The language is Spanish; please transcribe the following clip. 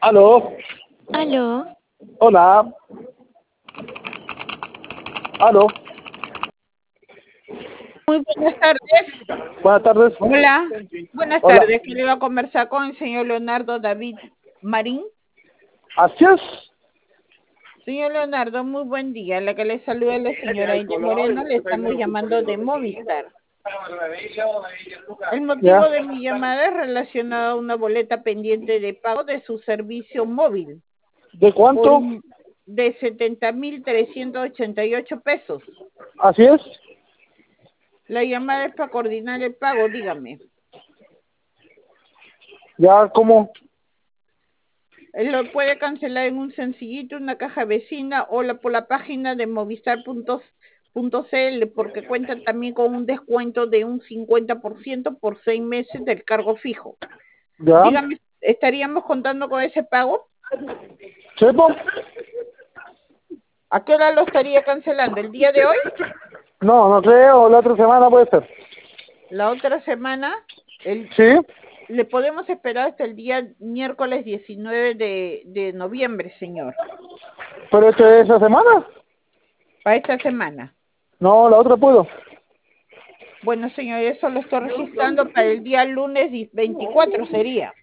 Aló, Aló, hola, aló, Muy buenas tardes. buenas tardes. Hola. Buenas Hola, tardes. Que le va a conversar con el señor Leonardo David Marín. ¿así es? Señor Leonardo, muy buen día. La que le saluda es la señora India Moreno. Le estamos llamando de Movistar. El Ya, motivo de mi llamada es relacionado a una boleta pendiente de pago de su servicio móvil ¿de por cuánto? de 70.388 pesos. ¿Así es? La llamada es para coordinar el pago, dígame. Ya, ¿cómo? Lo puede cancelar en un sencillito, una caja vecina o por la página de movistar.cl porque cuenta también con un descuento de un 50% por 6 meses del cargo fijo. Ya, Dígame, ¿estaríamos contando con ese pago? ¿sepo? ¿A qué hora lo estaría cancelando? ¿El día de hoy? No, no creo, la otra semana puede ser. ¿La otra semana? ¿Sí? Le podemos esperar hasta el día miércoles 19 de noviembre, señor, ¿Pero esto es esa semana? para esta semana. No, la otra puedo. Bueno, señor, eso lo estoy registrando para el día lunes 24 sería.